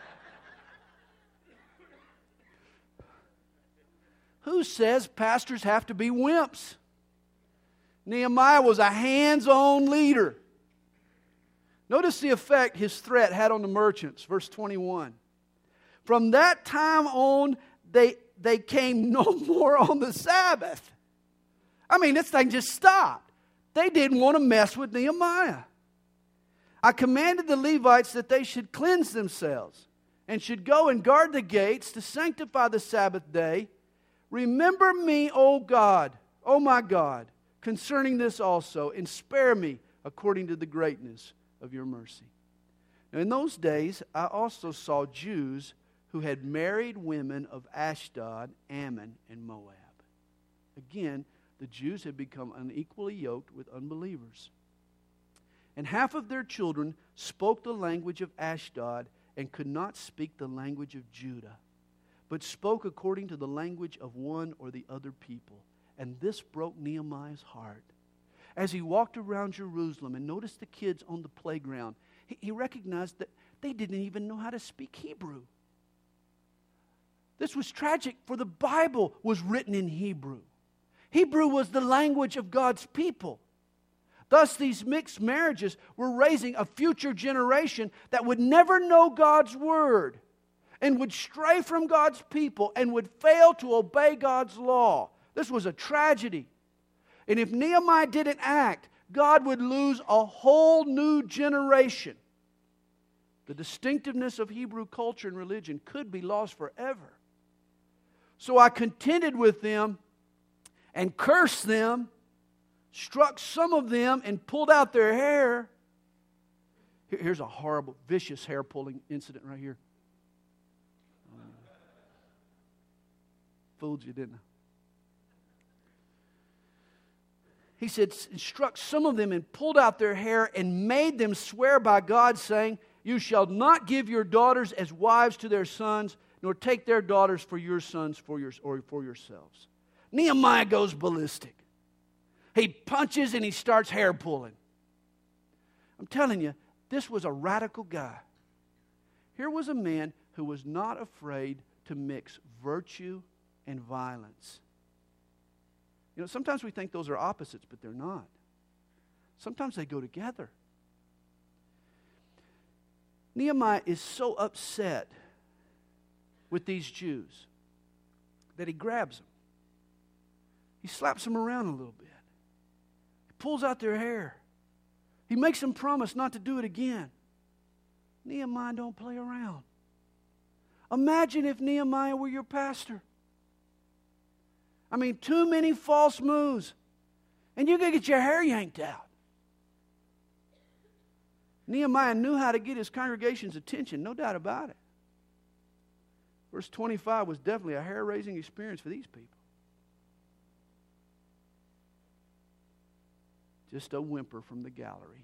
Who says pastors have to be wimps? Nehemiah was a hands-on leader. Notice the effect his threat had on the merchants. Verse 21. From that time on, they came no more on the Sabbath. I mean, this thing just stopped. They didn't want to mess with Nehemiah. I commanded the Levites that they should cleanse themselves and should go and guard the gates to sanctify the Sabbath day. Remember me, O God, O my God, concerning this also, and spare me according to the greatness of your mercy. Now, in those days, I also saw Jews who had married women of Ashdod, Ammon, and Moab. Again, the Jews had become unequally yoked with unbelievers. And half of their children spoke the language of Ashdod and could not speak the language of Judah, but spoke according to the language of one or the other people. And this broke Nehemiah's heart. As he walked around Jerusalem and noticed the kids on the playground, he recognized that they didn't even know how to speak Hebrew. This was tragic, for the Bible was written in Hebrew. Hebrew was the language of God's people. Thus, these mixed marriages were raising a future generation that would never know God's word and would stray from God's people and would fail to obey God's law. This was a tragedy. And if Nehemiah didn't act, God would lose a whole new generation. The distinctiveness of Hebrew culture and religion could be lost forever. So I contended with them and cursed them, struck some of them and pulled out their hair. Here's a horrible, vicious hair-pulling incident right here. Fooled you, didn't I? He said, struck some of them and pulled out their hair and made them swear by God, saying, you shall not give your daughters as wives to their sons, nor take their daughters for your sons or for yourselves. Nehemiah goes ballistic. He punches and he starts hair pulling. I'm telling you, this was a radical guy. Here was a man who was not afraid to mix virtue and violence. You know, sometimes we think those are opposites, but they're not. Sometimes they go together. Nehemiah is so upset with these Jews that he grabs them. He slaps them around a little bit. He pulls out their hair. He makes them promise not to do it again. Nehemiah don't play around. Imagine if Nehemiah were your pastor. I mean, too many false moves, and you're going to get your hair yanked out. Nehemiah knew how to get his congregation's attention, no doubt about it. Verse 25 was definitely a hair-raising experience for these people. Just a whimper from the gallery.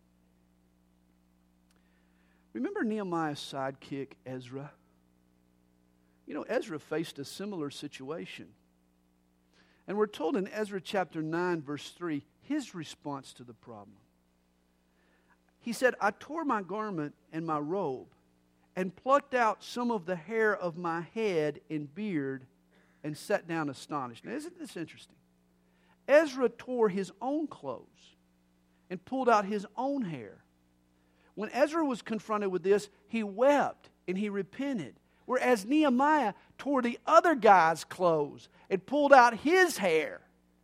Remember Nehemiah's sidekick, Ezra? You know, Ezra faced a similar situation. And we're told in Ezra chapter 9, verse 3, his response to the problem. He said, I tore my garment and my robe and plucked out some of the hair of my head and beard and sat down astonished. Now, isn't this interesting? Ezra tore his own clothes and pulled out his own hair. When Ezra was confronted with this, he wept and he repented. Whereas Nehemiah tore the other guy's clothes and pulled out his hair.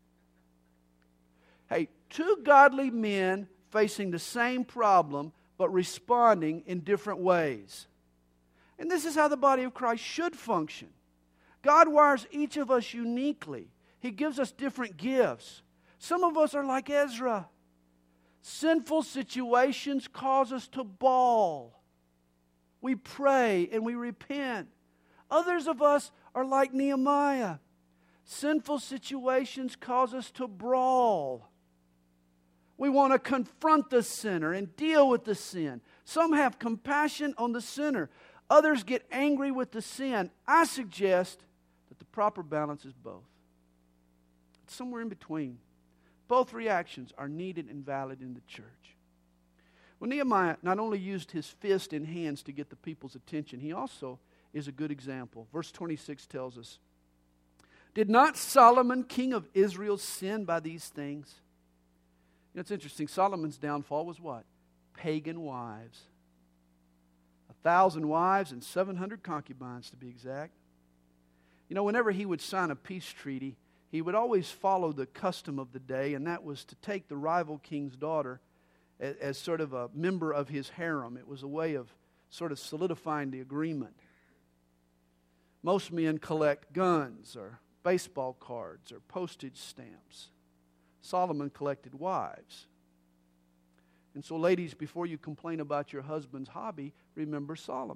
Hey, two godly men facing the same problem, but responding in different ways. And this is how the body of Christ should function. God wires each of us uniquely. He gives us different gifts. Some of us are like Ezra. Sinful situations cause us to bawl. We pray and we repent. Others of us are like Nehemiah. Sinful situations cause us to brawl. We want to confront the sinner and deal with the sin. Some have compassion on the sinner. Others get angry with the sin. I suggest that the proper balance is both. It's somewhere in between. Both reactions are needed and valid in the church. Well, Nehemiah not only used his fist and hands to get the people's attention, he also is a good example. Verse 26 tells us, "Did not Solomon, king of Israel, sin by these things?" You know, it's interesting. Solomon's downfall was what? Pagan wives. 1,000 wives and 700 concubines, to be exact. You know, whenever he would sign a peace treaty, he would always follow the custom of the day, and that was to take the rival king's daughter as sort of a member of his harem. It was a way of sort of solidifying the agreement. Most men collect guns or baseball cards or postage stamps. Solomon collected wives. And so, ladies, before you complain about your husband's hobby, remember Solomon.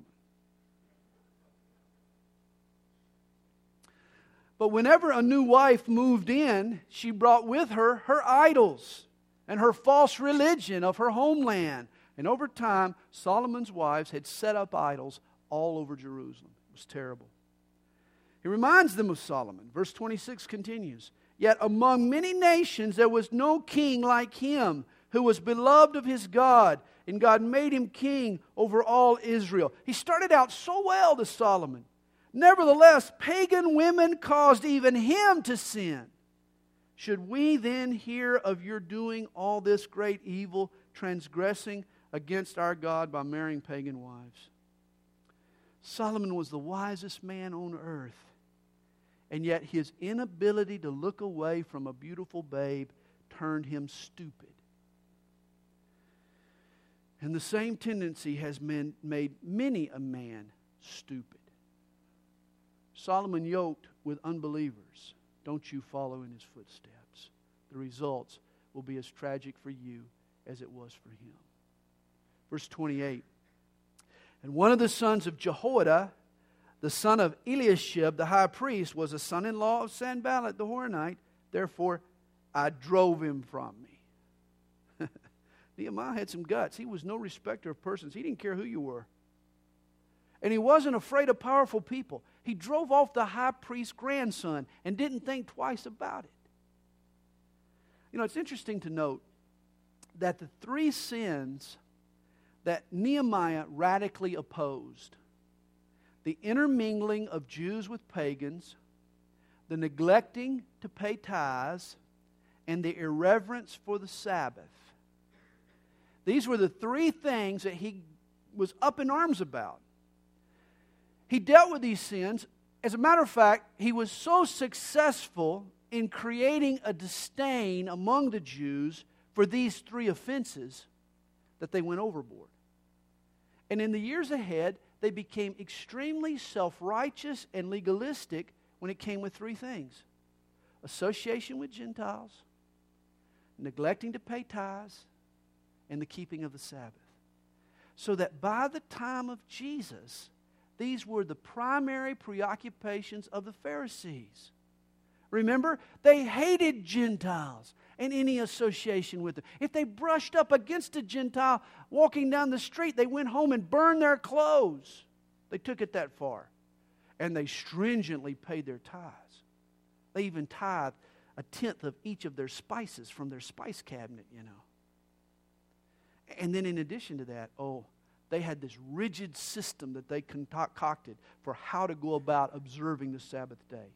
But whenever a new wife moved in, she brought with her her idols and her false religion of her homeland. And over time, Solomon's wives had set up idols all over Jerusalem. It was terrible. He reminds them of Solomon. Verse 26 continues, "Yet among many nations there was no king like him, who was beloved of his God, and God made him king over all Israel." He started out so well, to Solomon. Nevertheless, pagan women caused even him to sin. Should we then hear of your doing all this great evil, transgressing against our God by marrying pagan wives? Solomon was the wisest man on earth, and yet his inability to look away from a beautiful babe turned him stupid. And the same tendency has made many a man stupid. Solomon yoked with unbelievers. Don't you follow in his footsteps. The results will be as tragic for you as it was for him. Verse 28. "And one of the sons of Jehoiada, the son of Eliashib, the high priest, was a son-in-law of Sanballat the Horonite. Therefore, I drove him from me." Nehemiah had some guts. He was no respecter of persons. He didn't care who you were. And he wasn't afraid of powerful people. He drove off the high priest's grandson and didn't think twice about it. You know, it's interesting to note that the three sins that Nehemiah radically opposed, the intermingling of Jews with pagans, the neglecting to pay tithes, and the irreverence for the Sabbath. These were the three things that he was up in arms about. He dealt with these sins. As a matter of fact, he was so successful in creating a disdain among the Jews for these three offenses that they went overboard. And in the years ahead, they became extremely self-righteous and legalistic when it came with three things: association with Gentiles, neglecting to pay tithes, and the keeping of the Sabbath. So that by the time of Jesus, these were the primary preoccupations of the Pharisees. Remember, they hated Gentiles and any association with them. If they brushed up against a Gentile walking down the street, they went home and burned their clothes. They took it that far. And they stringently paid their tithes. They even tithed a tenth of each of their spices from their spice cabinet, you know. And then in addition to that, they had this rigid system that they concocted for how to go about observing the Sabbath day.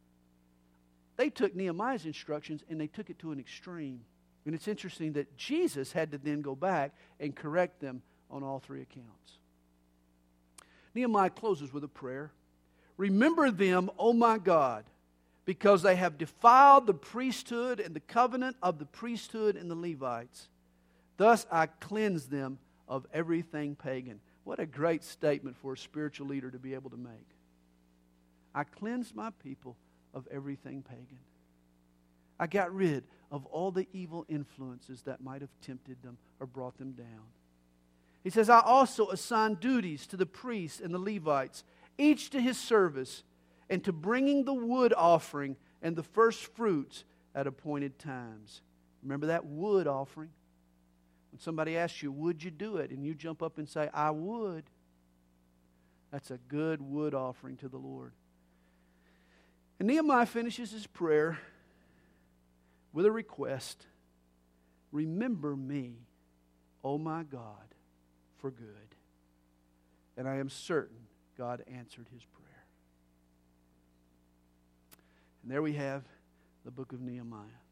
They took Nehemiah's instructions and they took it to an extreme. And it's interesting that Jesus had to then go back and correct them on all three accounts. Nehemiah closes with a prayer. "Remember them, O my God, because they have defiled the priesthood and the covenant of the priesthood and the Levites. Thus I cleanse them of everything pagan." What a great statement for a spiritual leader to be able to make. I cleansed my people of everything pagan. I got rid of all the evil influences that might have tempted them or brought them down. He says, "I also assign duties to the priests and the Levites, each to his service, and to bringing the wood offering and the first fruits at appointed times." Remember that wood offering? When somebody asks you, "Would you do it?" and you jump up and say, "I would," that's a good wood offering to the Lord. And Nehemiah finishes his prayer with a request. "Remember me, "Oh my God, for good." And I am certain God answered his prayer. And there we have the book of Nehemiah.